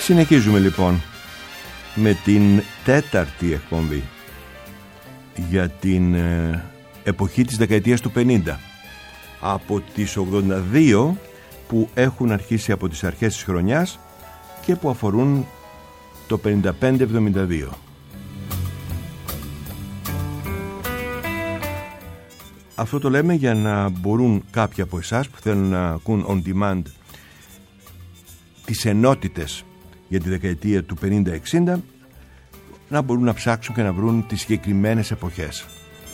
Συνεχίζουμε λοιπόν με την τέταρτη εκπομπή για την εποχή της δεκαετίας του 50, από τις 82 που έχουν αρχίσει από τις αρχές της χρονιάς και που αφορούν το 55-72. Αυτό το λέμε για να μπορούν κάποιοι από εσάς που θέλουν να ακούν on demand τις ενότητες για τη δεκαετία του 50-60 να μπορούν να ψάξουν και να βρουν τις συγκεκριμένες εποχές.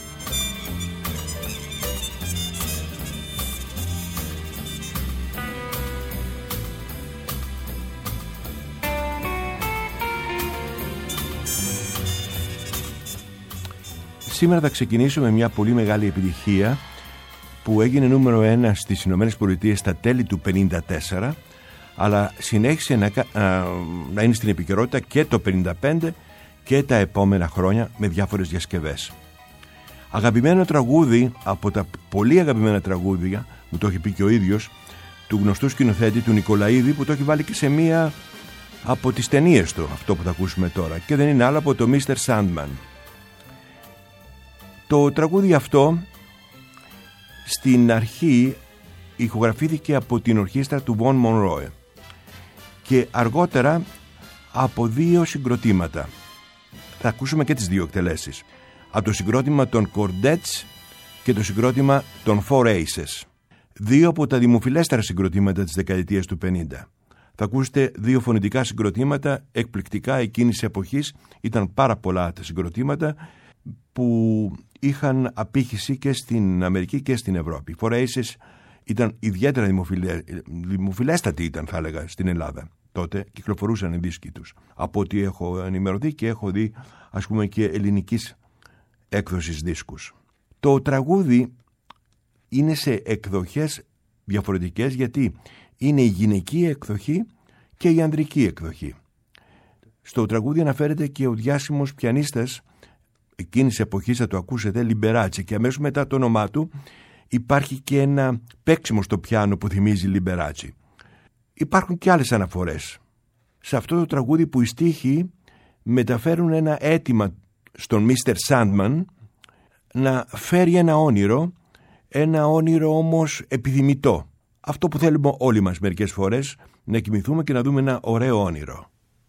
Σήμερα θα ξεκινήσω με μια πολύ μεγάλη επιτυχία που έγινε νούμερο 1 στις Ηνωμένες Πολιτείες στα τέλη του 54, αλλά συνέχισε να είναι στην επικαιρότητα και το 55 και τα επόμενα χρόνια με διάφορες διασκευές. Αγαπημένο τραγούδι από τα πολύ αγαπημένα τραγούδια, μου το έχει πει και ο ίδιος, του γνωστού σκηνοθέτη του Νικολαίδη, που το έχει βάλει και σε μία από τις ταινίες του, αυτό που θα ακούσουμε τώρα, και δεν είναι άλλο από το Mr. Sandman. Το τραγούδι αυτό στην αρχή ηχογραφήθηκε από την ορχήστρα του Von Monroe και αργότερα από δύο συγκροτήματα. Θα ακούσουμε και τις δύο εκτελέσεις, από το συγκρότημα των Chordettes και το συγκρότημα των Four Aces, δύο από τα δημοφιλέστερα συγκροτήματα της δεκαετίας του 50. Θα ακούσετε δύο φωνητικά συγκροτήματα εκπληκτικά εκείνης της εποχής. Ήταν πάρα πολλά τα συγκροτήματα που είχαν απήχηση και στην Αμερική και στην Ευρώπη. Οι Four Aces ήταν ιδιαίτερα δημοφιλέστατοι, ήταν, θα έλεγα, στην Ελλάδα. Τότε κυκλοφορούσαν οι δίσκοι τους, από ό,τι έχω ενημερωθεί και έχω δει, ας πούμε, και ελληνικής έκδοσης δίσκους. Το τραγούδι είναι σε εκδοχές διαφορετικές, γιατί είναι η γυναική εκδοχή και η ανδρική εκδοχή. Στο τραγούδι αναφέρεται και ο διάσημος πιανίστας εκείνης της εποχής, θα το ακούσετε, Λιμπεράτσι, και αμέσως μετά το όνομά του υπάρχει και ένα παίξιμο στο πιάνο που θυμίζει Λιμπεράτσι. Υπάρχουν και άλλες αναφορές σε αυτό το τραγούδι, που οι στίχοι μεταφέρουν ένα αίτημα στον Mr. Sandman να φέρει ένα όνειρο όμως επιθυμητό. Αυτό που θέλουμε όλοι μας μερικές φορές, να κοιμηθούμε και να δούμε ένα ωραίο όνειρο.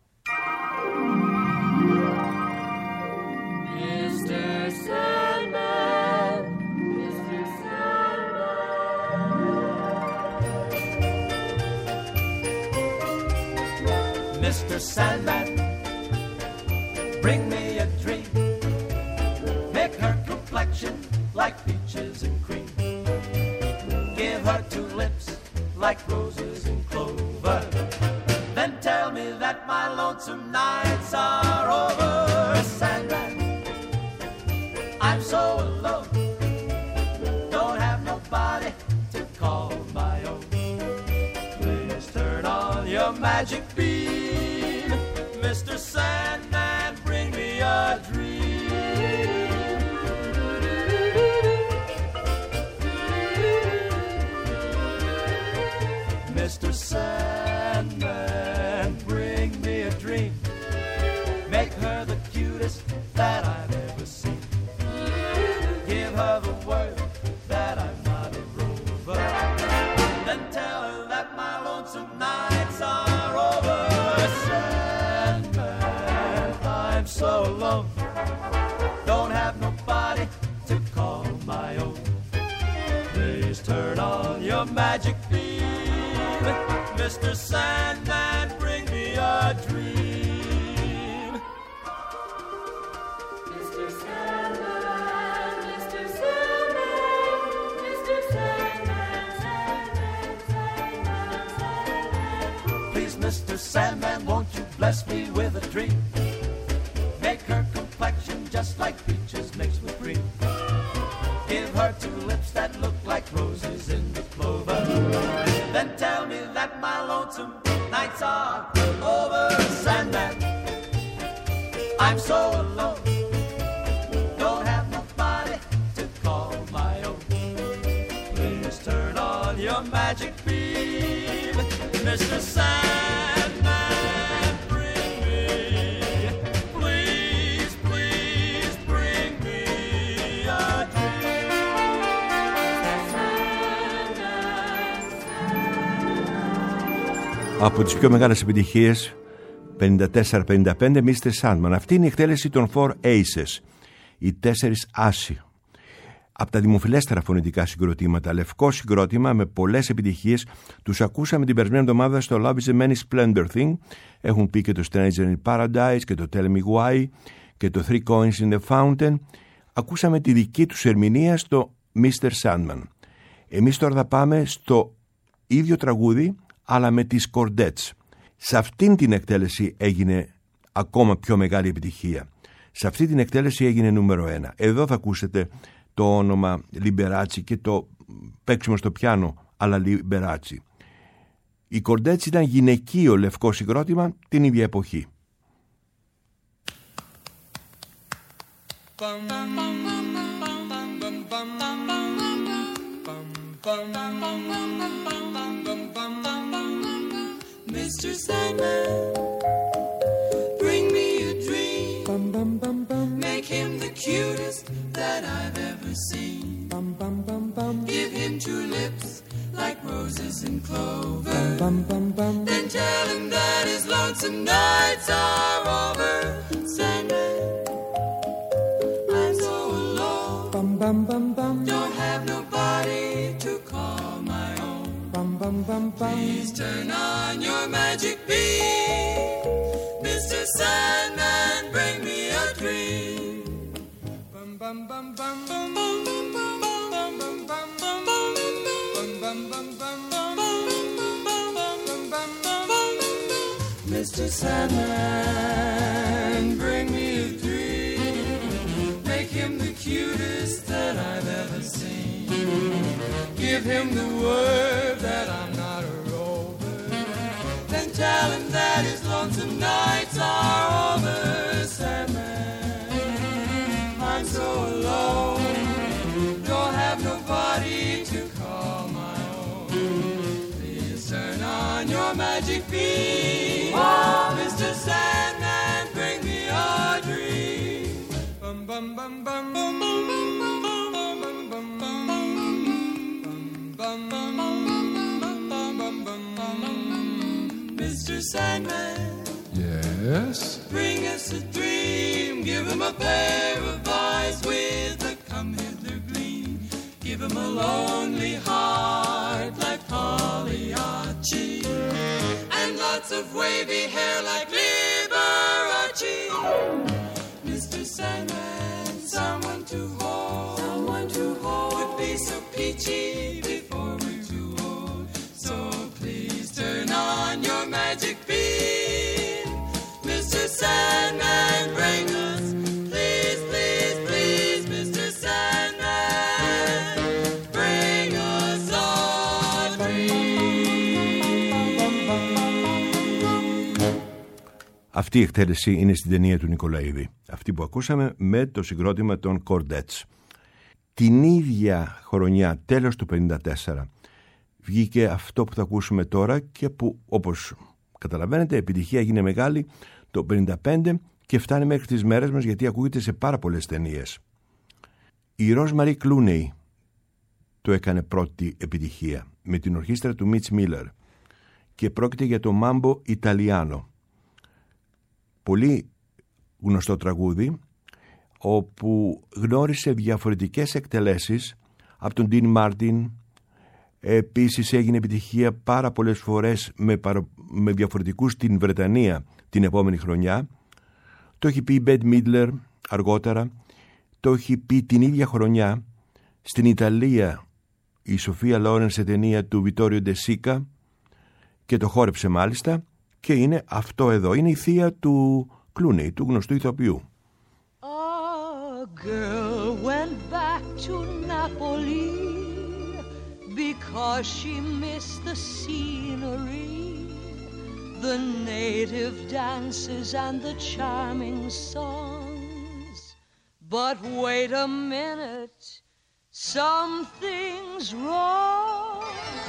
Mr. Sandman, bring me a dream. Make her complexion like peaches and cream. Give her two lips like roses and clover. Then tell me that my lonesome nights are over. Sandman, I'm so alone. Don't have nobody to call my own. Please turn on your magic beam. Mr. Sandman, bring me a dream. Mr. Sandman, bring me a dream. Make her the cutest that I've ever seen. Give her the word that I'm not a rover. Then tell her that my lonesome nights are over. I'm so alone, don't have nobody to call my own. Please turn on your magic beam. Mr. Sandman, bring me a dream. Mr. Sandman, Mr. Sandman, Mr. Sandman, Sandman, Sandman, Sandman. Please, Mr. Sandman, won't you bless me with a dream? Make her complexion just like peaches mixed with cream. Give her two lips that look like roses in the clover. Then tell me that my lonesome nights are over. Sandman, I'm so alone. Don't have nobody to call my own. Please turn on your magic beam. Mr. Sandman, Από τις πιο μεγάλες επιτυχίες, 54-55, Mr. Sandman. Αυτή είναι η εκτέλεση των Four Aces, οι 4 άσοι. Από τα δημοφιλέστερα φωνητικά συγκροτήματα, λευκό συγκρότημα με πολλές επιτυχίες. Τους ακούσαμε την περασμένη εβδομάδα στο Love is a Many Splendor Thing. Έχουν πει και το Stranger in Paradise και το Tell Me Why και το Three Coins in the Fountain. Ακούσαμε τη δική τους ερμηνεία στο Mr. Sandman. Εμείς τώρα θα πάμε στο ίδιο τραγούδι, αλλά με τις Chordettes. Σε αυτήν την εκτέλεση έγινε ακόμα πιο μεγάλη επιτυχία. Σε αυτή την εκτέλεση έγινε νούμερο 1. Εδώ θα ακούσετε το όνομα Liberace και το παίξιμο στο πιάνο, αλλά Liberace. Οι Chordettes ήταν γυναικείο λευκό συγκρότημα την ίδια εποχή. Mr. Sandman, bring me a dream. Make him the cutest that I've ever seen. Give him 2 lips like roses and clover. Then tell him that his lonesome nights are over. Sandman, I'm so alone. Don't have nobody to call my own. Please turn on your magic beam. Mr. Sandman, bring me a dream. Mr. Sandman, bring me a dream. Make him the cutest that I've ever seen. Give him the word that I'm not a rover. Then tell him that his lonesome nights are over. Sandman, I'm so alone. Don't have nobody to call my own. Please turn on your magic beam. Oh, Mr. Sandman, bring me a dream. Bum bum bum bum bum bum bum bum bum. Mr. Sandman, yes? Bring us a dream. Give him a pair of eyes with a come-hither gleam. Give him a lonely heart like Pagliacci, and lots of wavy hair like Liberace. Mr. Sandman, someone to hold. Someone to hold would be so peachy before we're too old. So please turn on your magic beam. Mr. Sandman, bring us, please, please, please, Mr. Sandman, bring us a dream. Αυτή η εκτέλεση είναι στην ταινία του Νικολαίδη. Αυτή που ακούσαμε με το συγκρότημα των Chordettes. Την ίδια χρονιά, τέλος του 1954, βγήκε αυτό που θα ακούσουμε τώρα και που, όπως καταλαβαίνετε, η επιτυχία έγινε μεγάλη το 1955 και φτάνει μέχρι τις μέρες μας, γιατί ακούγεται σε πάρα πολλές ταινίες. Η Rosemary Clooney το έκανε πρώτη επιτυχία με την ορχήστρα του Mitch Miller και πρόκειται για το Mambo Italiano. Πολύ γνωστό τραγούδι, όπου γνώρισε διαφορετικές εκτελέσεις από τον Dean Martin. Επίσης έγινε επιτυχία πάρα πολλές φορές με διαφορετικούς στην Βρετανία την επόμενη χρονιά. Το έχει πει η Bette Midler αργότερα. Το έχει πει την ίδια χρονιά στην Ιταλία η Σοφία Λόρεν σε ταινία του Vittorio De Sica και το χόρεψε μάλιστα, και είναι αυτό εδώ. Είναι η θεία του Clooney, του γνωστού ηθοποιού. A girl went back to Napoli because she missed the scenery, the native dances and the charming songs. But wait a minute, something's wrong.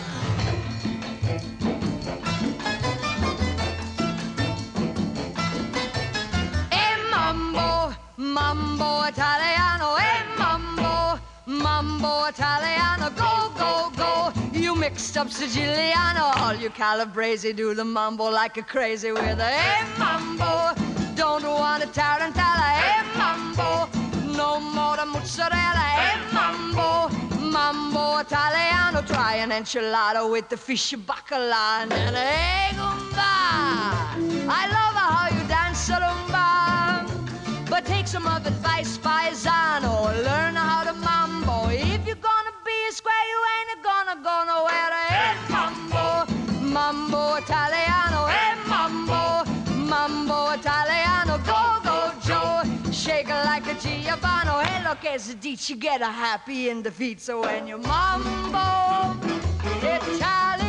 Mambo Italiano, hey mambo, mambo Italiano, go, go, go. You mixed up Siciliano. All you Calabrese do the mambo like a crazy with a hey mambo. Don't want a tarantella, hey mambo. No more the mozzarella, hey mambo. Mambo Italiano, try an enchilada with the fish bacala and hey gumba. I love how you dance a rumba, but take some of advice, paisano. Learn how to mambo. If you're gonna be a square, you ain't gonna go nowhere. Hey mambo, mambo Italiano, hey mambo, mambo Italiano. Go, go, Joe, shake it like a Giovanni. Hey, look, as a ditch, you get a happy in the feet. So when you mambo Italiano.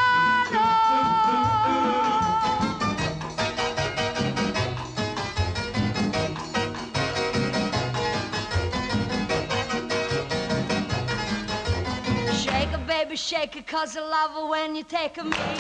Shake it, baby, shake it, 'cause I love it when you take a me.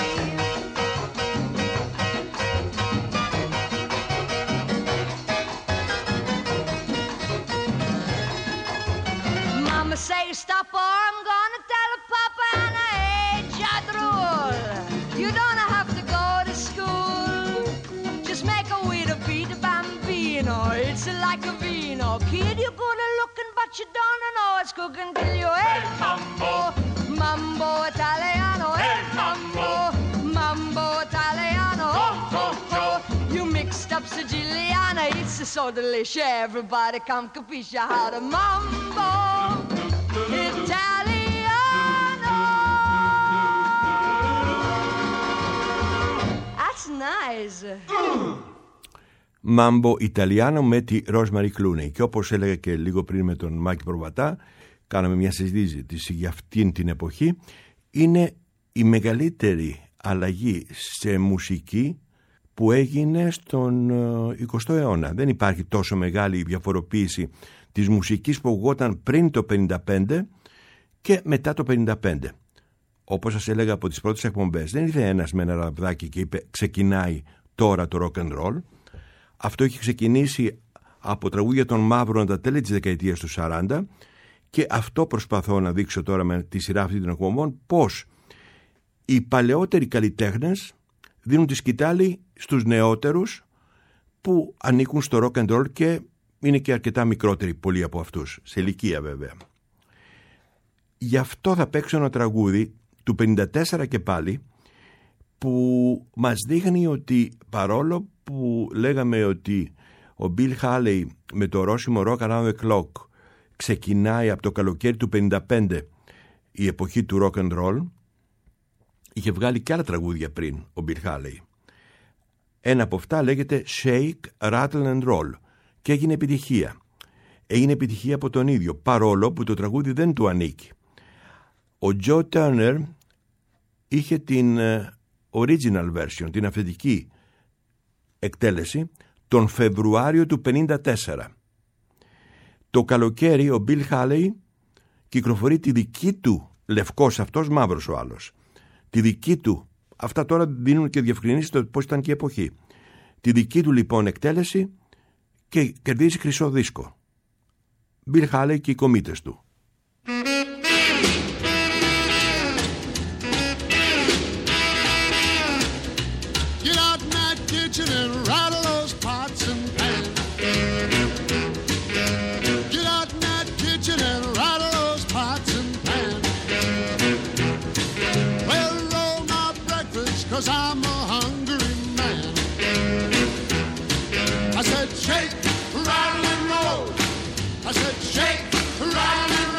Mama say stop or I'm gonna tell a papa and I hate jadrul. You don't have to go to school. Just make a way to beat the bambino. It's like a vino. Kid, you're good at looking, but you don't know it's cooking till you. Hey, mambo, mambo Italiano. Hey, mambo, mambo Italiano. Oh, oh, oh. You mixed up Siciliana. It's so delicious. Everybody come capisce how to mambo Italiano. That's nice. Μάμπο Ιταλιάνο με τη Rosemary Clooney. Και όπως έλεγα και λίγο πριν με τον Μάκη Προβατά, κάναμε μια συζήτηση για αυτήν την εποχή, είναι η μεγαλύτερη αλλαγή σε μουσική που έγινε στον 20ο αιώνα. Δεν υπάρχει τόσο μεγάλη διαφοροποίηση της μουσικής που ακουγόταν πριν το 55 και μετά το 55. Όπως σας έλεγα από τις πρώτες εκπομπές, δεν ήρθε ένας με ένα ραβδάκι και είπε ξεκινάει τώρα το rock and roll. Αυτό είχε ξεκινήσει από τραγούδια των μαύρων τα τέλη της δεκαετίας του 40 και αυτό προσπαθώ να δείξω τώρα με τη σειρά αυτή των εκπομπών, πως οι παλαιότεροι καλλιτέχνες δίνουν τη σκητάλη στους νεότερους που ανήκουν στο rock and roll και είναι και αρκετά μικρότεροι πολλοί από αυτούς, σε ηλικία βέβαια. Γι' αυτό θα παίξω ένα τραγούδι του 54 και πάλι που μας δείχνει ότι παρόλο που λέγαμε ότι ο Bill Haley με το ορόσημο Rock Around the Clock ξεκινάει από το καλοκαίρι του 55 η εποχή του rock and roll, είχε βγάλει και άλλα τραγούδια πριν ο Bill Haley. Ένα από αυτά λέγεται Shake, Rattle and Roll και έγινε επιτυχία. Έγινε επιτυχία από τον ίδιο, παρόλο που το τραγούδι δεν του ανήκει. Ο Joe Turner είχε την original version, την αυθεντική εκτέλεση, τον Φεβρουάριο του 54. Το καλοκαίρι ο Bill Haley κυκλοφορεί τη δική του, λευκός αυτός, μαύρος ο άλλος, τη δική του, αυτά τώρα δίνουν και διευκρινήσεις το πώς ήταν και η εποχή, τη δική του λοιπόν εκτέλεση και κερδίζει χρυσό δίσκο. Bill Haley και οι κομίτες του. Get out in that kitchen and rattle those pots and pans. Get out in that kitchen and rattle those pots and pans. Well, roll my breakfast, 'cause I'm a hungry man. I said shake, rattle and roll. I said shake, rattle and roll.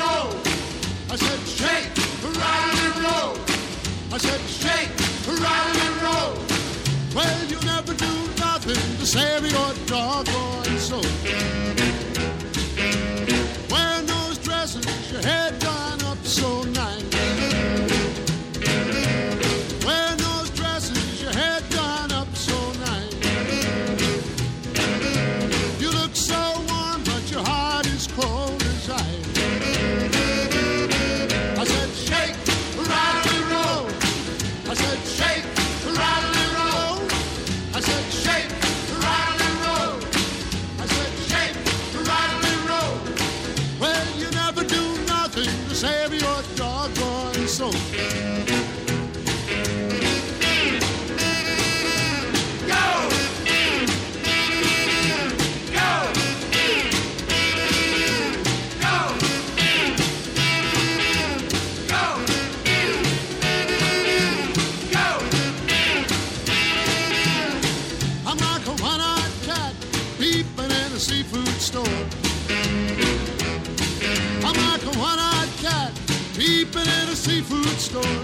shopping in a seafood store.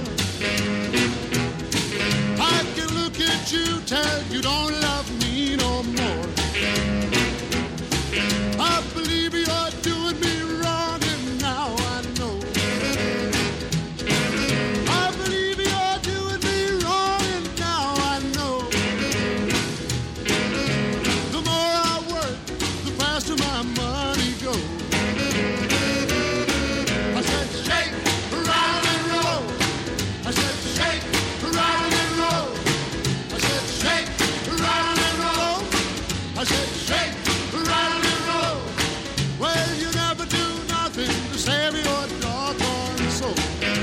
I can look at you, tell you don't love me no more. I believe you're doing me wrong, and now I know. I believe you're doing me wrong, and now I know. The more I work, the faster my money goes. I said, shake, round and roll. I said, shake, round and roll. I said, shake, round and roll. I said, shake, round and roll. Well, you never do nothing to save your doggone soul.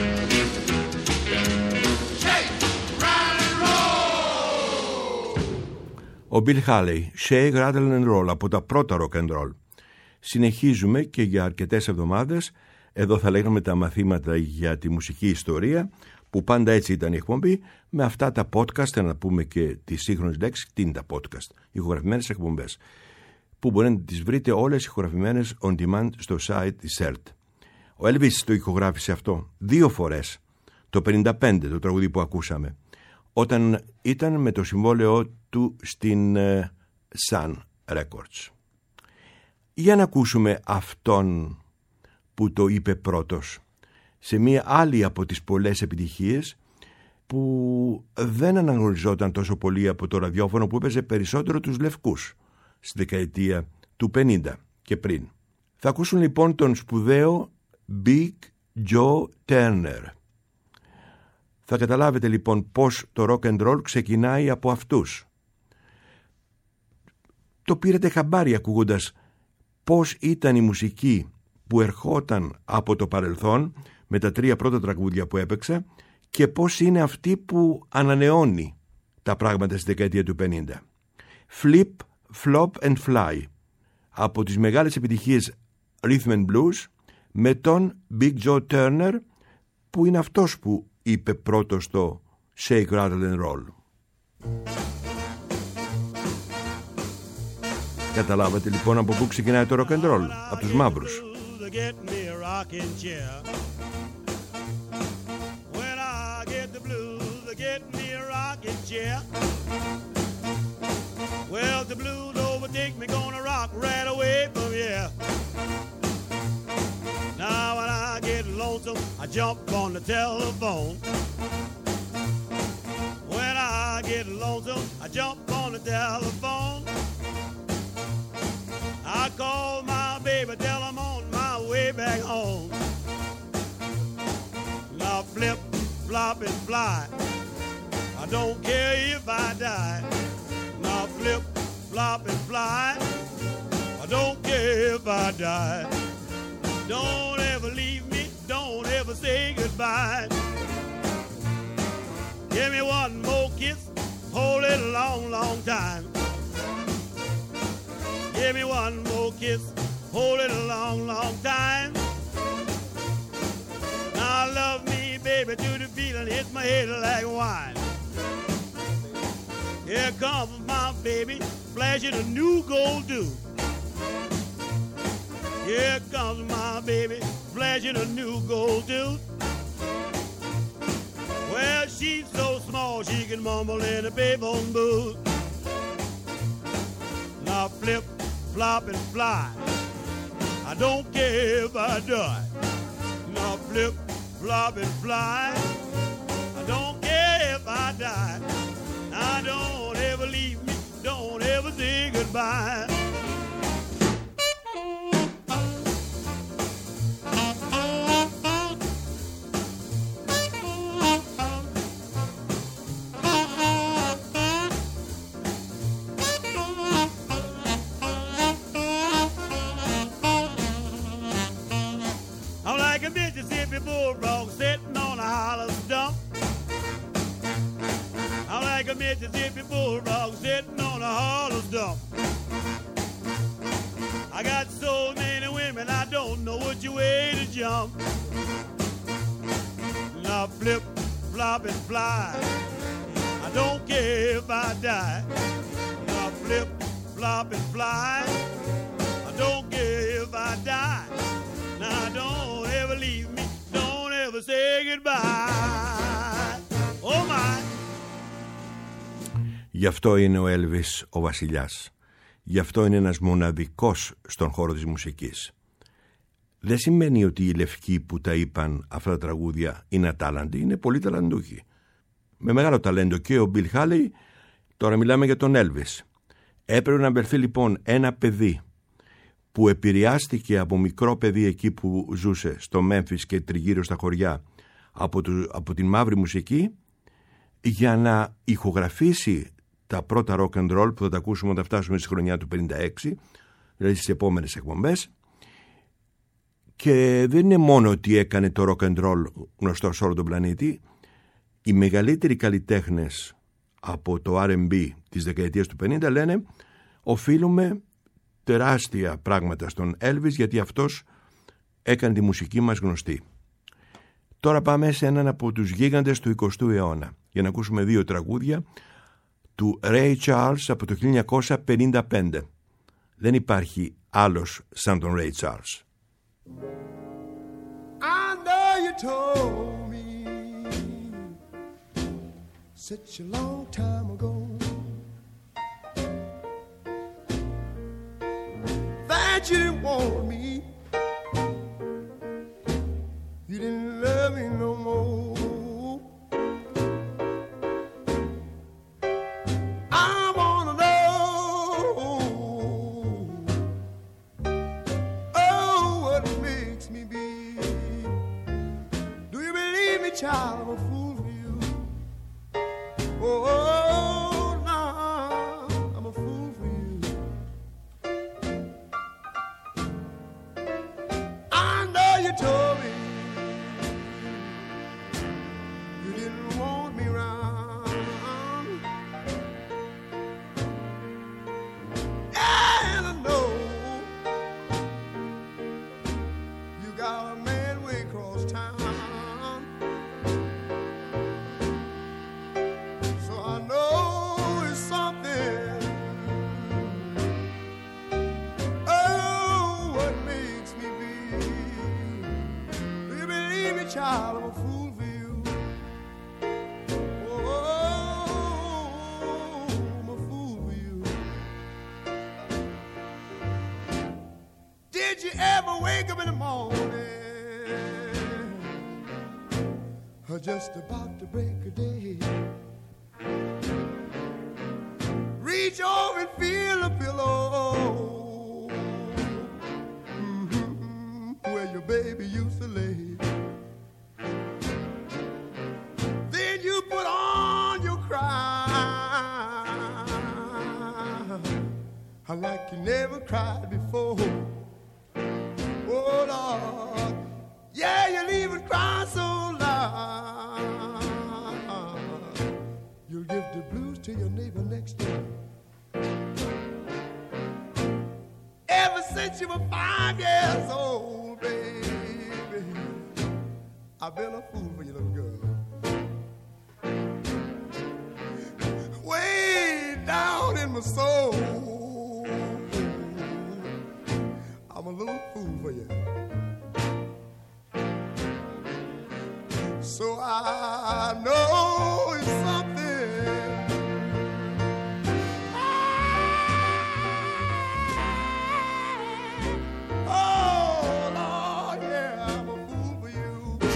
Shake, round and roll. Ο Bill Haley, Shake, Rattle and Roll, από τα πρώτα rock and roll. Συνεχίζουμε και για αρκετές εβδομάδες. Εδώ θα λέγαμε τα μαθήματα για τη μουσική ιστορία, που πάντα έτσι ήταν η εκπομπή, με αυτά τα podcast, να πούμε και τη σύγχρονη λέξη, τι είναι τα podcast, ηχογραφημένες εκπομπές, που μπορεί να τις βρείτε όλες ηχογραφημένες on demand στο site της CERT. Ο Elvis το ηχογράφησε αυτό 2 φορές, το 55 το τραγούδι που ακούσαμε, όταν ήταν με το συμβόλαιό του στην Sun Records. Για να ακούσουμε αυτόν που το είπε πρώτος, σε μία άλλη από τις πολλές επιτυχίες που δεν αναγνωριζόταν τόσο πολύ από το ραδιόφωνο, που έπαιζε περισσότερο τους λευκούς στη δεκαετία του 50 και πριν. Θα ακούσουν λοιπόν τον σπουδαίο Big Joe Turner. Θα καταλάβετε λοιπόν πως το rock and roll ξεκινάει από αυτούς. Το πήρατε χαμπάρι ακούγοντας πως ήταν η μουσική που ερχόταν από το παρελθόν με τα 3 πρώτα τραγούδια που έπαιξα, και πως είναι αυτή που ανανεώνει τα πράγματα στη δεκαετία του 50. Flip, Flop and Fly, από τις μεγάλες επιτυχίες Rhythm and Blues, με τον Big Joe Turner, που είναι αυτός που είπε πρώτος το Shake, Rattle and Roll. Καταλάβατε λοιπόν από πού ξεκινάει το rock and roll, από τους μαύρους. Get me a rocking chair. When I get the blues, get me a rocking chair. Well, the blues overtake me, gonna rock right away from here. Now when I get lonesome, I jump on the telephone. When I get lonesome, I jump on the telephone. I call my baby, tell him on my way back home. Now flip, flop and fly, I don't care if I die. Now flip, flop and fly, I don't care if I die. Don't ever leave me, don't ever say goodbye. Give me one more kiss, hold it a long, long time. Give me one more kiss, hold it a long, long time. Now love me, baby, to the feeling hits my head like wine. Here comes my baby, flashing a new gold tooth. Here comes my baby, flashing a new gold tooth. Well, she's so small she can mumble in a payphone booth. Now flip, flop and fly, I don't care if I die. Now flip, flop and fly, I don't care if I die. Now don't ever leave me, don't ever say goodbye. Bulldog sitting on a hollow stump. I'm like a Mississippi bulldog sitting on a hollow stump. I got so many women I don't know which way to jump. Now flip, flop and fly, I don't care if I die. Now flip, flop and fly, I don't care if I die. Now don't ever leave me, don't ever never say goodbye. Oh my. Γι' αυτό είναι ο Έλβις ο βασιλιάς. Γι' αυτό είναι ένας μοναδικός στον χώρο της μουσικής. Δεν σημαίνει ότι οι λευκοί που τα είπαν αυτά τα τραγούδια είναι ατάλλαντοι, είναι πολύ ταλαντούχοι. Με μεγάλο ταλέντο και ο Bill Haley, τώρα μιλάμε για τον Έλβις. Έπρεπε να βρεθεί λοιπόν ένα παιδί που επηρεάστηκε από μικρό παιδί εκεί που ζούσε στο Μέμφις και τριγύρω στα χωριά από την μαύρη μουσική, για να ηχογραφήσει τα πρώτα rock and roll που θα τα ακούσουμε όταν φτάσουμε στη χρονιά του 56, δηλαδή στις επόμενες εκπομπές. Και δεν είναι μόνο ότι έκανε το rock and roll γνωστό σε όλο τον πλανήτη. Οι μεγαλύτεροι καλλιτέχνες από το R&B της δεκαετίας του 50 λένε οφείλουμε τεράστια πράγματα στον Elvis, γιατί αυτός έκανε τη μουσική μας γνωστή. Τώρα πάμε σε έναν από τους γίγαντες του 20ου αιώνα για να ακούσουμε δύο τραγούδια του Ray Charles από το 1955. Δεν υπάρχει άλλος σαν τον Ray Charles. I know you told me such a long time ago that you didn't want me, you didn't love me no more. I wanna know, oh, what makes me be. Do you believe me, child? I'm a fool for you. Oh, no, I'm a fool for you. I know you told me you didn't want me round. And I know you got a man way across town. So I know it's something. Oh, what makes me be. Do you believe me, child? I'm a fool for you. Oh, I'm a fool for you. Did you ever wake up in the morning, or just about to break a day, reach over and feel a pillow, where your baby used to lay? Then you put on your cry, like you never cried before. Oh Lord, yeah, you'll even cry so loud, you'll give the blues to your neighbor next door. Ever since you were 5 years old, baby, I've been a fool for you, little girl. Way down in my soul, I'm a little fool for you. So I know it's something. Oh Lord, yeah, I'm a fool for you.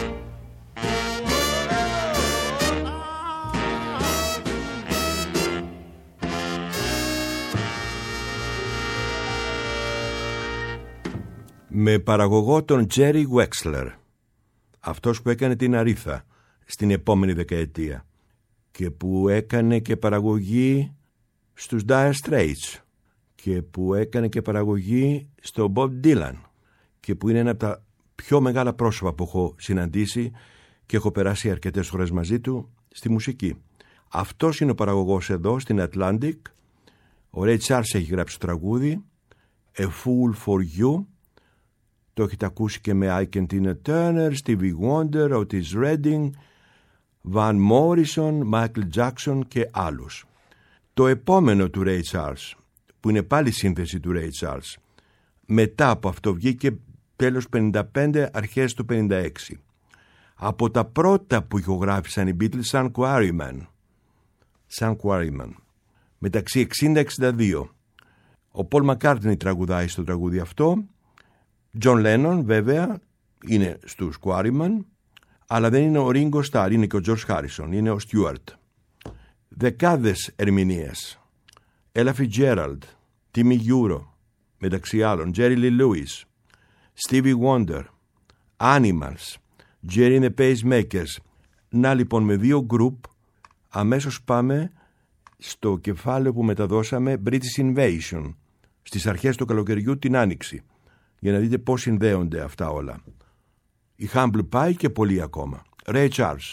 Με παραγωγό τον Jerry Wexler, αυτός που έκανε την Αρίθα στην επόμενη δεκαετία και που έκανε και παραγωγή στους Dire Straits και που έκανε και παραγωγή στο Bob Dylan και που είναι ένα από τα πιο μεγάλα πρόσωπα που έχω συναντήσει και έχω περάσει αρκετές φορές μαζί του στη μουσική. Αυτός είναι ο παραγωγός εδώ στην Atlantic. Ο Ray Charles έχει γράψει το τραγούδι A Fool for You. Το έχετε ακούσει και με Ike and Tina Turner, Stevie Wonder, Otis Redding, Van Morrison, Michael Jackson και άλλους. Το επόμενο του Ray Charles, που είναι πάλι σύνθεση του Ray Charles, μετά από αυτό βγήκε τέλος 55, αρχές του 56. Από τα πρώτα που ηχογράφησαν οι Beatles σαν Quarrymen. Μεταξύ 60-62. Ο Πολ Μακκάρτνι τραγουδάει στο τραγούδι αυτό. Τζον Λένον βέβαια είναι στους Quarrymen, αλλά δεν είναι ο Ringo Starr, είναι και ο George Harrison, είναι ο Stewart. Δεκάδες ερμηνείες. Ella Fitzgerald, Timmy Euro, μεταξύ άλλων, Jerry Lee Lewis, Stevie Wonder, Animals, Jerry and the Pacemakers. Να λοιπόν, με δύο γκρουπ αμέσως πάμε στο κεφάλαιο που μεταδώσαμε, British Invasion, στις αρχές του καλοκαιριού την Άνοιξη, για να δείτε πώς συνδέονται αυτά όλα. Η Humble Pie και πολλοί ακόμα. Ray Charles.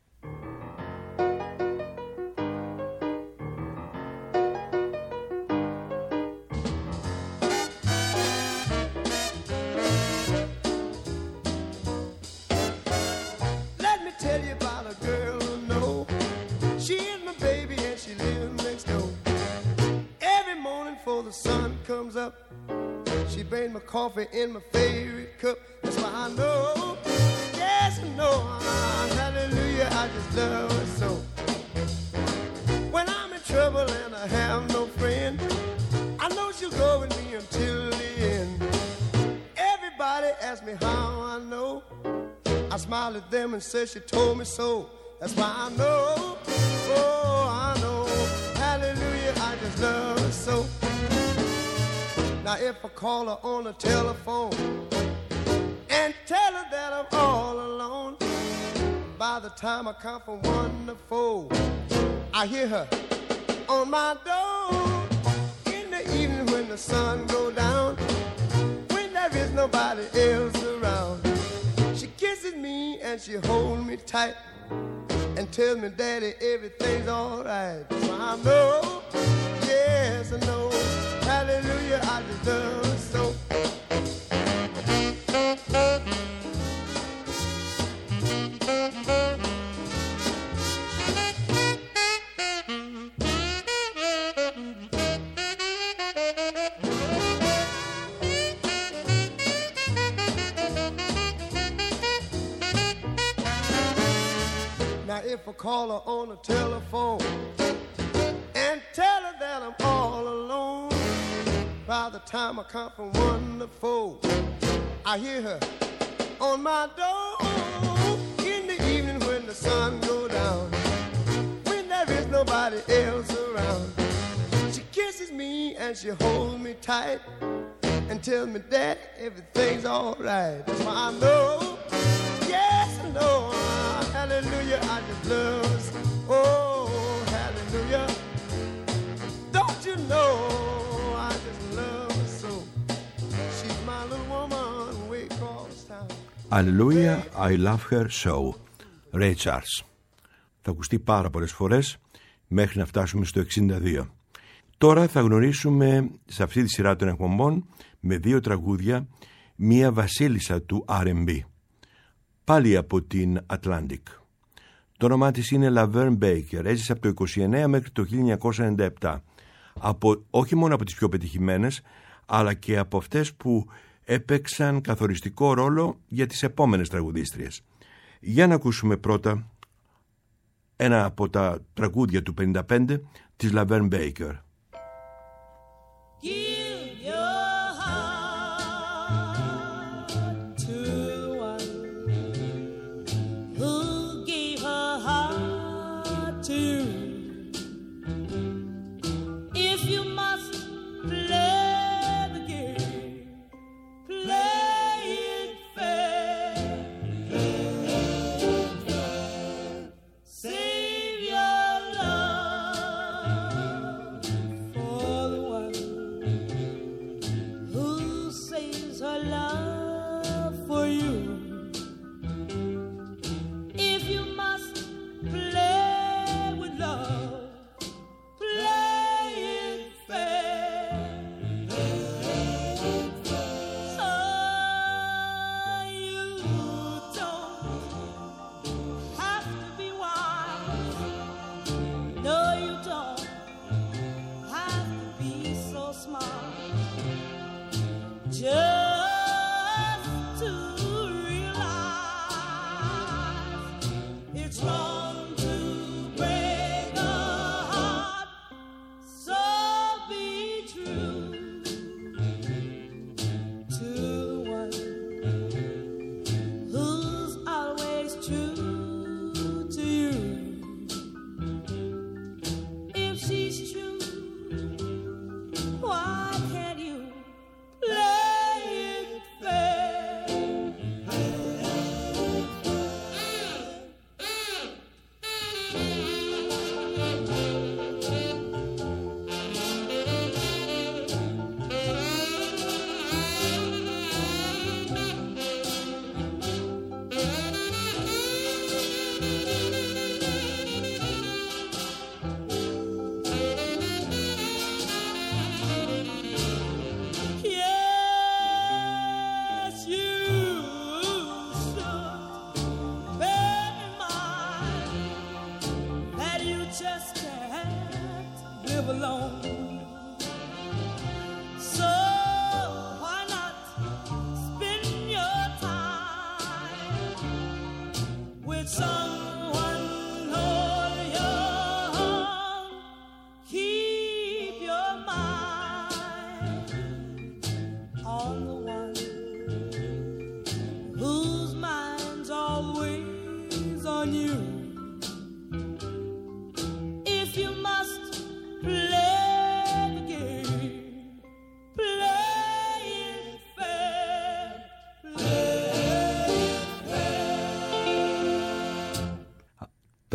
Coffee in my favorite cup. That's why I know, yes I know, hallelujah, I just love her so. When I'm in trouble and I have no friend, I know she'll go with me until the end. Everybody asks me how I know. I smile at them and say she told me so. That's why I know, oh I know, hallelujah, I just love her so. Now if I call her on the telephone and tell her that I'm all alone, by the time I count from 1 to 4, I hear her on my door. In the evening when the sun goes down, when there is nobody else around, she kisses me and she holds me tight and tells me, Daddy, everything's alright. So I know, yes I know, hallelujah, I just love her so. Now if I call her on the telephone and tell her that I'm all alone, by the time I count from 1 to 4, I hear her on my door. In the evening when the sun goes down, when there is nobody else around, she kisses me and she holds me tight and tells me that everything's alright. That's why I know, yes I know, hallelujah, I just love her. Oh, hallelujah, don't you know, I just love her so. She's my little woman way across town. Hallelujah, I love her so. Ray Charles. Θα ακουστεί πάρα πολλές φορές μέχρι να φτάσουμε στο 62. Τώρα θα γνωρίσουμε σε αυτή τη σειρά των εκπομπών με δύο τραγούδια μία βασίλισσα του R&B, πάλι από την Atlantic. Το όνομά της είναι Laverne Baker. Έζησε από το 29 μέχρι το 1997. Όχι μόνο από τις πιο πετυχημένες, αλλά και από αυτές που έπαιξαν καθοριστικό ρόλο για τις επόμενες τραγουδίστριες. Για να ακούσουμε πρώτα ένα από τα τραγούδια του 55 της Laverne Baker. Just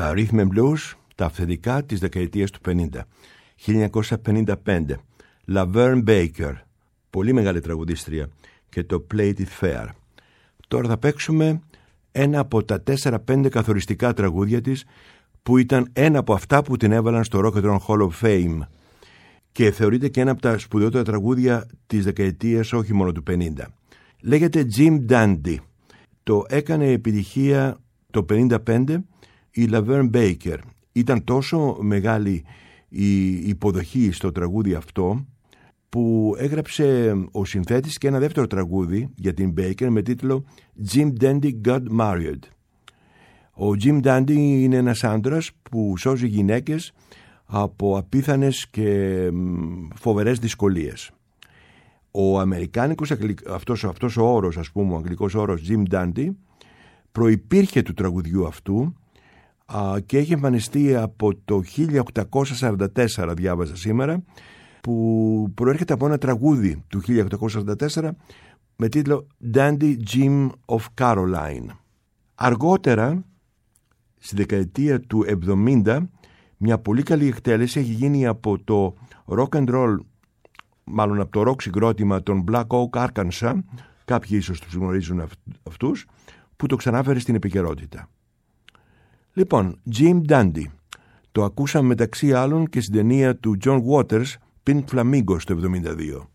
Τα Rhythm and Blues, τα αυθεντικά της δεκαετίας του 50. 1955. Laverne Baker, πολύ μεγάλη τραγουδίστρια, και το Played It Fair. Τώρα θα παίξουμε ένα από τα 4-5 καθοριστικά τραγούδια της, που ήταν ένα από αυτά που την έβαλαν στο Rock and Roll Hall of Fame και θεωρείται και ένα από τα σπουδαιότερα τραγούδια της δεκαετίας, όχι μόνο του 50. Λέγεται Jim Dandy. Το έκανε επιτυχία το 55 η Laverne Baker. Ήταν τόσο μεγάλη η υποδοχή στο τραγούδι αυτό που έγραψε ο συνθέτης και ένα δεύτερο τραγούδι για την Baker με τίτλο Jim Dandy Got Married. Ο Jim Dandy είναι ένας άντρας που σώζει γυναίκες από απίθανες και φοβερές δυσκολίες. Ο αμερικάνικος αυτός ο όρος, ας πούμε, ο αγγλικός όρος Jim Dandy, προϋπήρχε του τραγουδιού αυτού και έχει εμφανιστεί από το 1844, διάβαζα σήμερα, που προέρχεται από ένα τραγούδι του 1844 με τίτλο Dandy Jim of Caroline. Αργότερα, στη δεκαετία του 70, μια πολύ καλή εκτέλεση έχει γίνει από το rock and roll, μάλλον από το rock συγκρότημα των Black Oak Arkansas, κάποιοι ίσως τους γνωρίζουν αυτούς, που το ξανάφερε στην επικαιρότητα. Λοιπόν, Jim Dandy, το ακούσαμε μεταξύ άλλων και στην ταινία του John Waters, Pink Flamingos, το 72.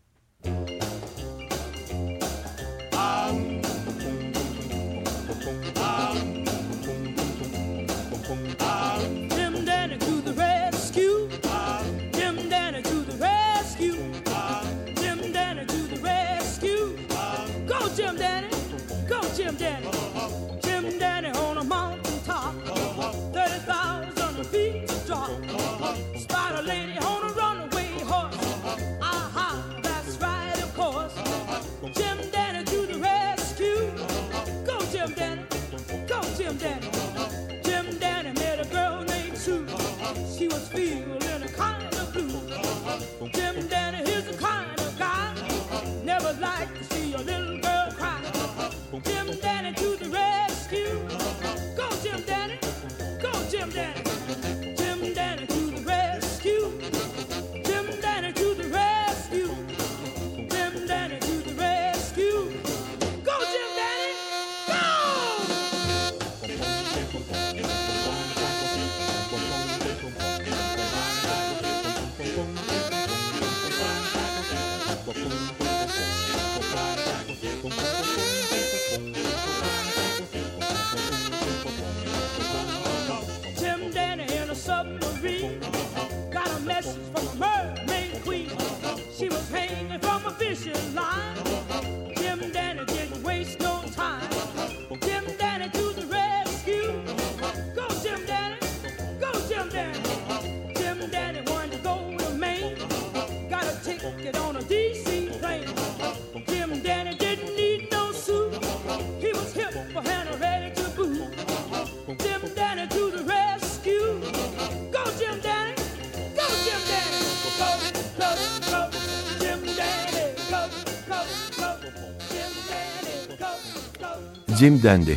Jim Dandy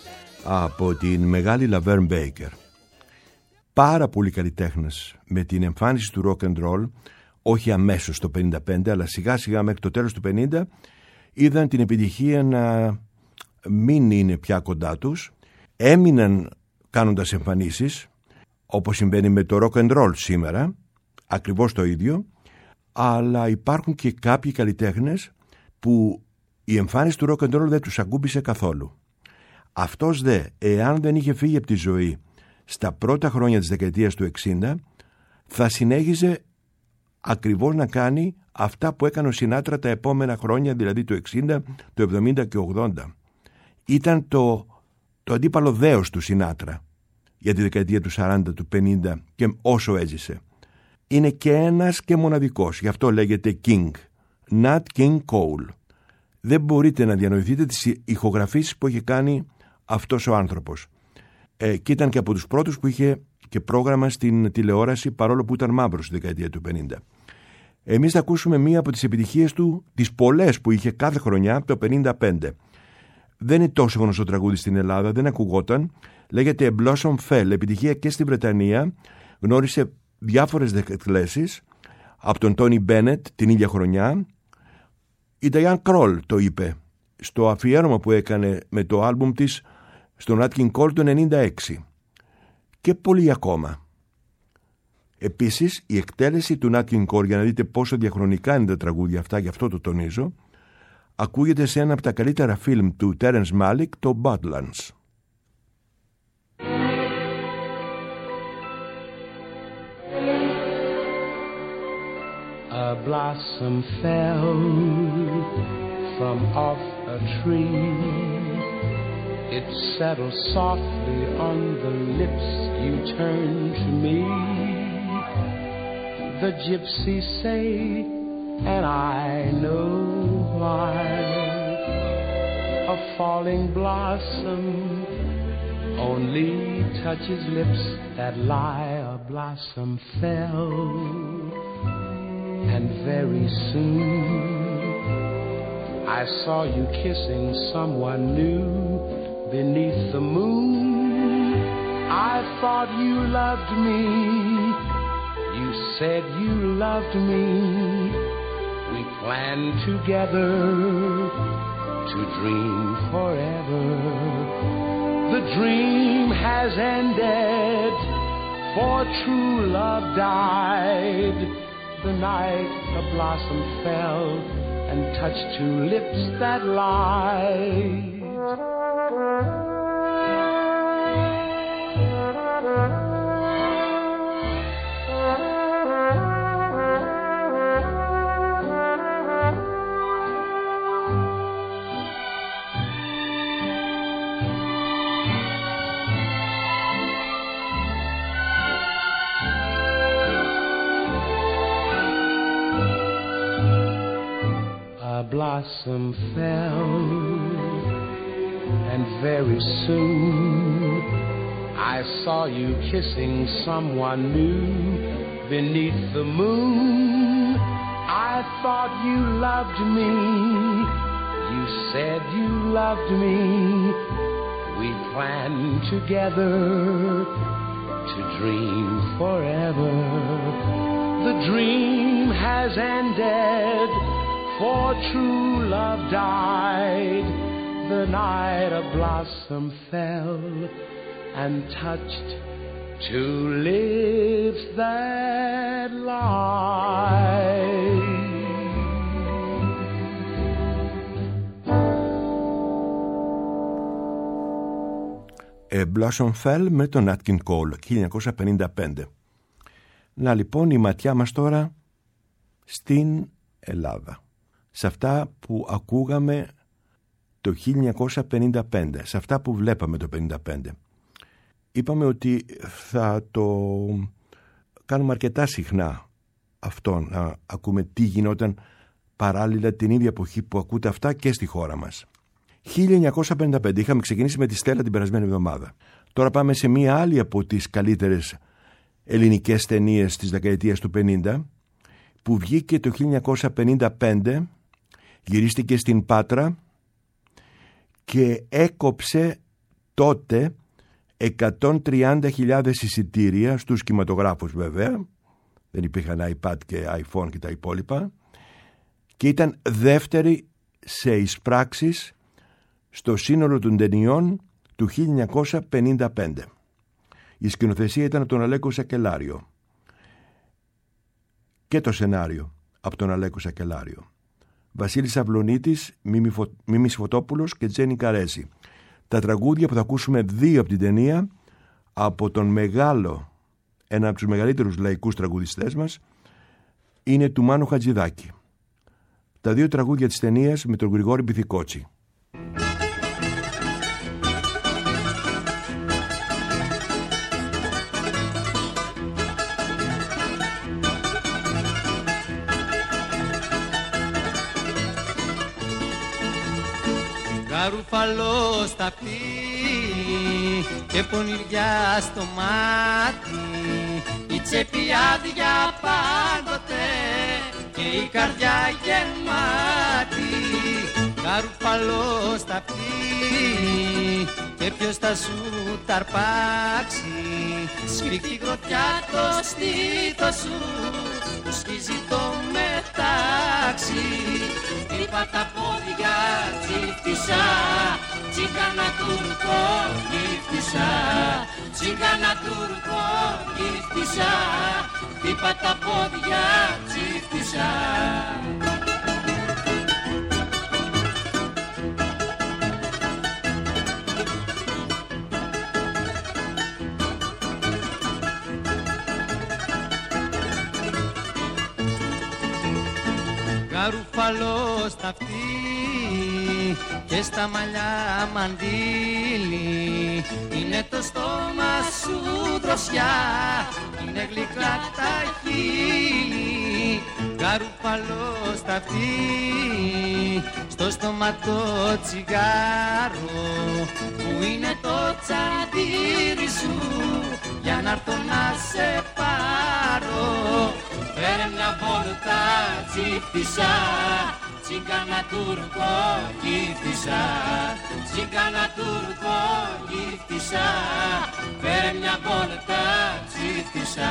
από την μεγάλη Laverne Baker. Πάρα πολλοί καλλιτέχνες με την εμφάνιση του rock and roll, όχι αμέσως το 55 αλλά σιγά σιγά μέχρι το τέλος του 50, είδαν την επιτυχία να μην είναι πια κοντά τους, έμειναν κάνοντας εμφανίσεις όπως συμβαίνει με το rock and roll σήμερα, ακριβώς το ίδιο, αλλά υπάρχουν και κάποιοι καλλιτέχνες που η εμφάνιση του rock and roll δεν τους ακούμπησε καθόλου. Αυτός εάν δεν είχε φύγει από τη ζωή στα πρώτα χρόνια της δεκαετίας του 60, θα συνέχιζε ακριβώς να κάνει αυτά που έκανε ο Σινάτρα τα επόμενα χρόνια, δηλαδή το 60, το 70 και 80. Ήταν το αντίπαλο δέος του Σινάτρα για τη δεκαετία του 40, του 50 και όσο έζησε. Είναι και ένας και μοναδικός, γι' αυτό λέγεται King, Nat King Cole. Δεν μπορείτε να διανοηθείτε τις ηχογραφήσεις που είχε κάνει αυτός ο άνθρωπος. Και ήταν και από τους πρώτους που είχε και πρόγραμμα στην τηλεόραση, παρόλο που ήταν μαύρος στη δεκαετία του 50. Εμείς θα ακούσουμε μία από τις επιτυχίες του, τις πολλές που είχε κάθε χρονιά, το 55. Δεν είναι τόσο γνωστό τραγούδι στην Ελλάδα, δεν ακουγόταν. Λέγεται Blossom Fell. Επιτυχία και στη Βρετανία. Γνώρισε διάφορες δεκτλέσεις από τον Τόνι Μπένετ την ίδια χρονιά. Η Diane Kroll το είπε στο αφιέρωμα που έκανε με το άλμπουμ της στο Nat King Cole το 1996. Και πολλοί ακόμα. Επίσης, η εκτέλεση του Nat King Cole, για να δείτε πόσο διαχρονικά είναι τα τραγούδια αυτά, γι' αυτό το τονίζω, ακούγεται σε ένα από τα καλύτερα φιλμ του Terrence Malick, το Badlands. A blossom fell from off a tree. It settled softly on the lips you turned to me. The gypsies say, and I know why, a falling blossom only touches lips that lie. A blossom fell, and very soon I saw you kissing someone new beneath the moon. I thought you loved me. You said you loved me. We planned together to dream forever. The dream has ended, for true love died. The night a blossom fell and touched two lips that lied. Blossom fell, and very soon I saw you kissing someone new beneath the moon. I thought you loved me. You said you loved me. We planned together to dream forever. The dream has ended, for true love died. The night a blossom fell and touched two lips that lied. A Blossom Fell με τον Nat King Cole, 1955. Να λοιπόν η ματιά μας τώρα στην Ελλάδα. Σε αυτά που ακούγαμε το 1955, σε αυτά που βλέπαμε το 1955. Είπαμε ότι θα το κάνουμε αρκετά συχνά αυτό, να ακούμε τι γινόταν παράλληλα την ίδια εποχή που ακούτε αυτά και στη χώρα μας. 1955, είχαμε ξεκινήσει με τη Στέλλα την περασμένη εβδομάδα. Τώρα πάμε σε μία άλλη από τις καλύτερες ελληνικές ταινίες της δεκαετίας του 50, που βγήκε το 1955, γυρίστηκε στην Πάτρα και έκοψε τότε 130.000 εισιτήρια στους κινηματογράφους, βέβαια. Δεν υπήρχαν iPad και iPhone και τα υπόλοιπα, και ήταν δεύτερη σε εισπράξεις στο σύνολο των ταινιών του 1955. Η σκηνοθεσία ήταν από τον Αλέκο Σακελάριο και το σενάριο από τον Αλέκο Σακελάριο. Βασίλης Αυλονίτης, Μίμης Φωτόπουλος και Τζένι Καρέζη. Τα τραγούδια που θα ακούσουμε, δύο από την ταινία, από τον μεγάλο, ένα από τους μεγαλύτερους λαϊκούς τραγουδιστές μας, είναι του Μάνου Χατζηδάκη. Τα δύο τραγούδια της ταινίας με τον Γρηγόρη Μπιθικότσι. Καρουφαλό στα πτή και πονηριά στο μάτι, η τσέπη άδεια πάντοτε και η καρδιά γεμάτη. Καρουφαλό στα πτή και και ποιος θα σου ταρπάξει. Σφιχτή γροθιά το στήθο σου που σκίζει το μετάξι. Είπα τα πόδια τσίφτησα, τσίγκανα Τούρκο γύφτησα, τσίγκανα Τούρκο γύφτησα. Είπα τα πόδια τσίφτησα. Γαρουφαλό στα αυτή και στα μαλλιά μαντήλι. Είναι το στόμα σου δροσιά, είναι γλυκά τα χείλη. Γαρουφαλό στα αυτή, στο στόμα το τσιγάρο, που είναι το τσαντήρι σου, για να έρθω να σε πάρω. Φέρε μια βόλτα τσίφτησα, τσίγκανα Τούρκο γύφτησα, τσίγκανα Τούρκο γύφτησα. Φέρε μια βόλτα τσίφτησα.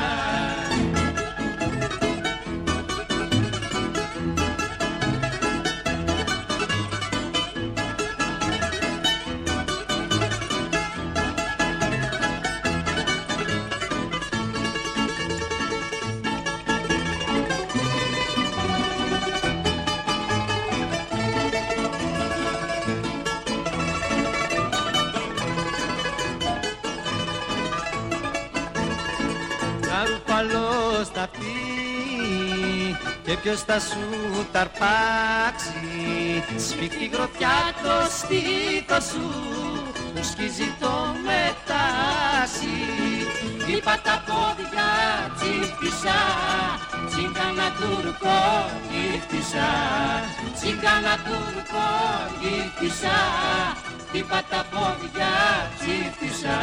Και ποιος θα σου ταρπάξει. Σφιχτή γροθιά το στήθο σου που σκίζει το μετάξι. Είπα τα πόδια τσίφτησα, τσίγκανα Τούρκο γύφτησα, τσίγκανα Τούρκο γύφτησα. Είπα τα πόδια τσίφτησα.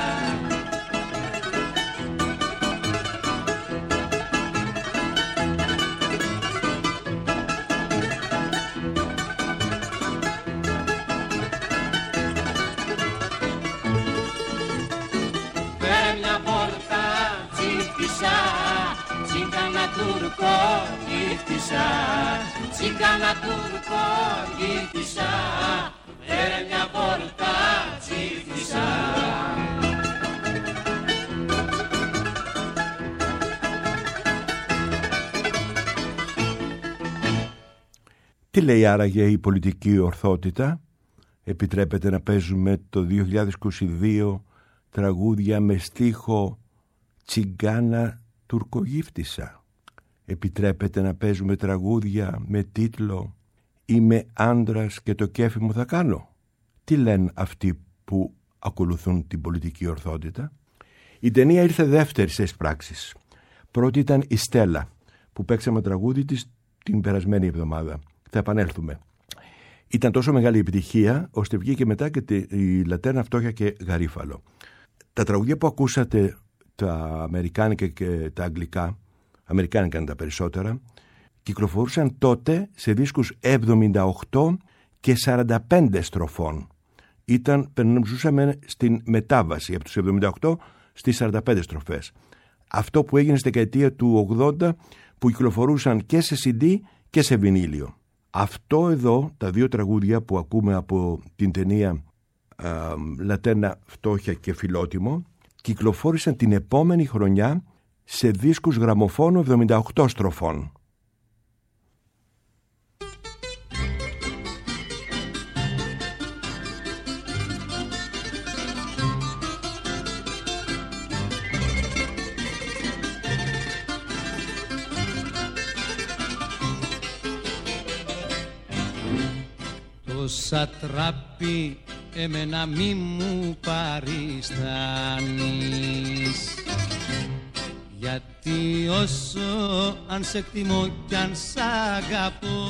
Τούρκο γύφτησα, τσίγκανα Τούρκο γύφτησα. Φέρε μια βόλτα τσίφτησα. Τι λέει άραγε η πολιτική ορθότητα? Επιτρέπεται να παίζουμε το 2022 τραγούδια με στίχο τσιγκάνα τουρκογύφτησα? Επιτρέπεται να παίζουμε τραγούδια με τίτλο «Είμαι άντρας και το κέφι μου θα κάνω»? Τι λένε αυτοί που ακολουθούν την πολιτική ορθότητα? Η ταινία ήρθε δεύτερη σε πράξεις. Πρώτη ήταν η Στέλλα, που παίξαμε τραγούδι της την περασμένη εβδομάδα. Θα επανέλθουμε. Ήταν τόσο μεγάλη επιτυχία, ώστε βγήκε μετά και η Λατέρνα, Φτώχεια και Γαρίφαλο. Τα τραγούδια που ακούσατε, τα αμερικάνικα και τα αγγλικά, αμερικάνικα είναι τα περισσότερα, κυκλοφορούσαν τότε σε δίσκους 78 και 45 στροφών. Περνούσαμε στην μετάβαση από τους 78 στις 45 στροφές. Αυτό που έγινε στη δεκαετία του 80, που κυκλοφορούσαν και σε CD και σε βινίλιο. Αυτό εδώ, τα δύο τραγούδια που ακούμε από την ταινία Λατέρνα, Φτώχεια και Φιλότιμο, κυκλοφόρησαν την επόμενη χρονιά σε δίσκους γραμμοφώνου 78 στροφών. Το σατράπι εμένα μη μου παριστάνεις, γιατί όσο αν σε εκτιμώ κι αν σ' αγαπώ,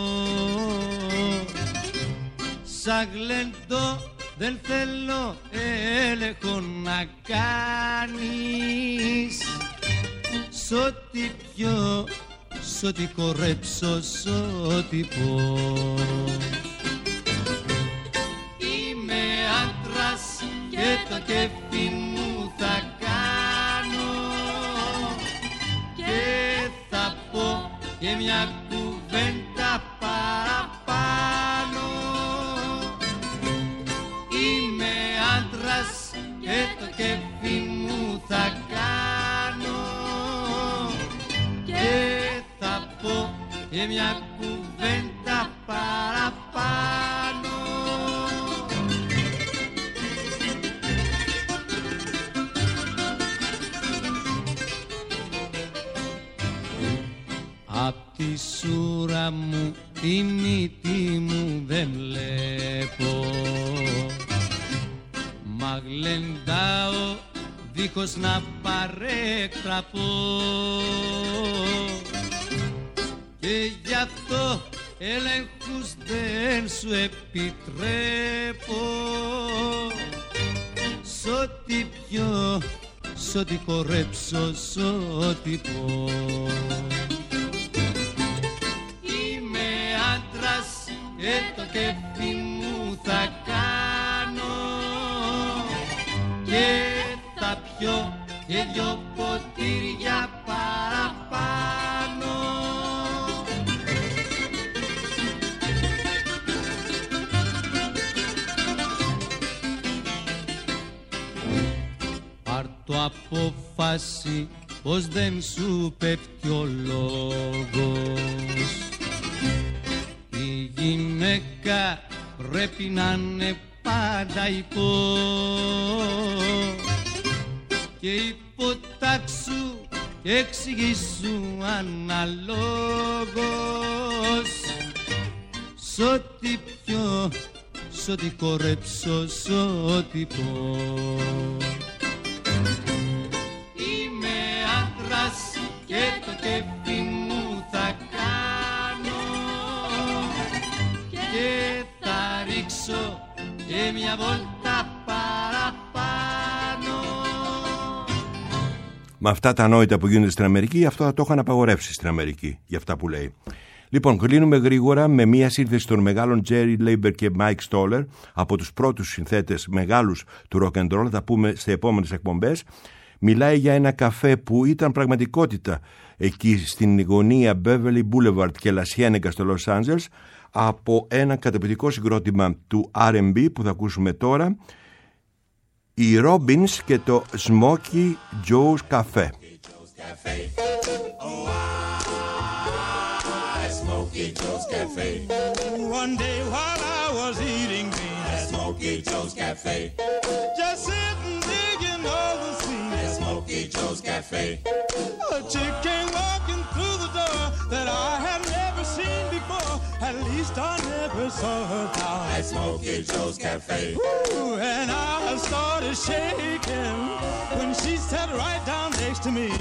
σαν γλεντό δεν θέλω έλεγχο να κάνεις. Σ' ό,τι πιω, σ' ό,τι κορέψω, σ' ό,τι πω. Είμαι άντρας τη σούρα μου τη μύτη μου δεν βλέπω. Μα γλεντάω δίχως να παρέκτραπω και γι' αυτό ελέγχους δεν σου επιτρέπω. Σ' ό,τι πιω, σ' ό,τι κορέψω, σ' ό,τι πω. Είμαι άντρας και το κέφι μου θα κάνω και θα πιω και δυο ποτήρια παραπάνω. Πάρ' το απόφαση πως δεν σου πέφτει ο λόγος. Η γυναίκα πρέπει να είναι πάντα υπό και υποτάξου και εξηγήσου αναλόγως. Σ' ό,τι πιω, σ' ό,τι κορέψω, σ' ό,τι πω. Είμαι άντρας και το κέφι μου θα κάνω και θα ρίξω και μια βόλτα παραπάνω. Με αυτά τα ανόητα που γίνονται στην Αμερική, αυτό θα το είχαν απαγορεύσει στην Αμερική, για αυτά που λέει. Λοιπόν, κλείνουμε γρήγορα με μία σύνθεση των μεγάλων Jerry Leiber και Mike Stoller, από τους πρώτους συνθέτες μεγάλους του rock and roll, θα τα πούμε σε επόμενες εκπομπές. Μιλάει για ένα καφέ που ήταν πραγματικότητα εκεί στην γωνία Beverly Boulevard και La Cienega στο Los Angeles, από ένα καταπληκτικό συγκρότημα του R&B που θα ακούσουμε τώρα, οι Robins και το Smoky Joe's Cafe. Smoky Joe's Cafe. One day while I was eating beans At Smoky Joe's Cafe. just sitting digging all the scenes, At Smoky Joe's Cafe. a chick came walking through the door that I had never seen before. At least I never saw her down. At Smoky Joe's Cafe. Ooh, and I started shaking when she sat right down next to me.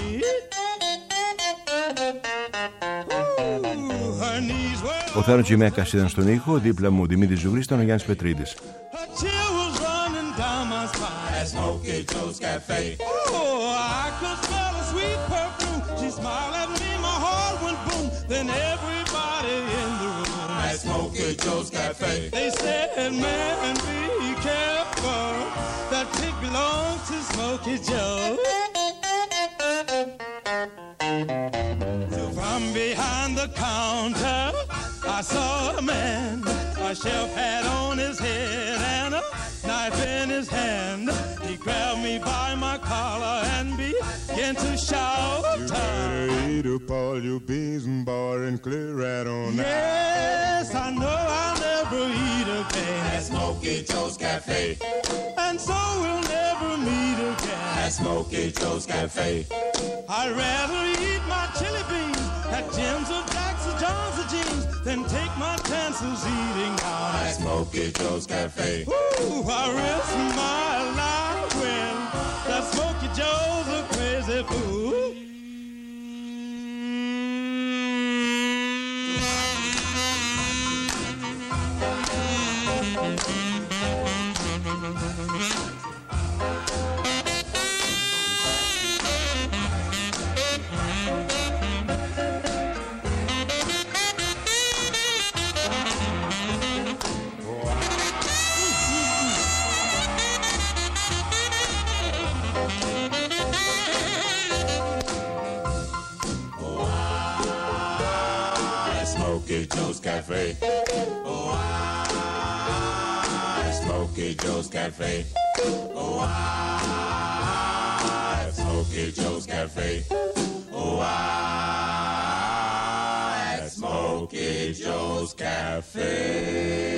Ooh, her knees were Ο Θάνος Τσιμέκας ήταν στον ήχο, δίπλα μου Δημήτρης Ζουγρής, ήταν ο Γιάννης Πετρίδης. her chill was running down my spine. At Smoky Joe's Cafe. Oh, I could smell a sweet perfume. She smiled at me, my heart went boom. Then everybody in the room, At Smoky Joe's Cafe. they said, man, be careful. That chick belongs to Smoky Joe. So from behind the counter, I saw a man. A chef hat on his head and a knife in his hand. He grabbed me by my collar and began to shout. You better eat up all your beans and bar and clear right on out. Yes, I know I'll never eat At again, Smoky Joe's Cafe. and so we'll never meet At again. Smoky Joe's Cafe. I'd rather eat my chili beans at Jim's or Jack's or John's or Jeans than take my chances eating out At at Smoky Joe's Cafe. Ooh, I risk my life when that Smoky Joe's a crazy fool. At Smoky Joe's Cafe. Oh, at Smoky Joe's Cafe. Oh, at Smoky Joe's Cafe. Oh, at Smoky Joe's Cafe.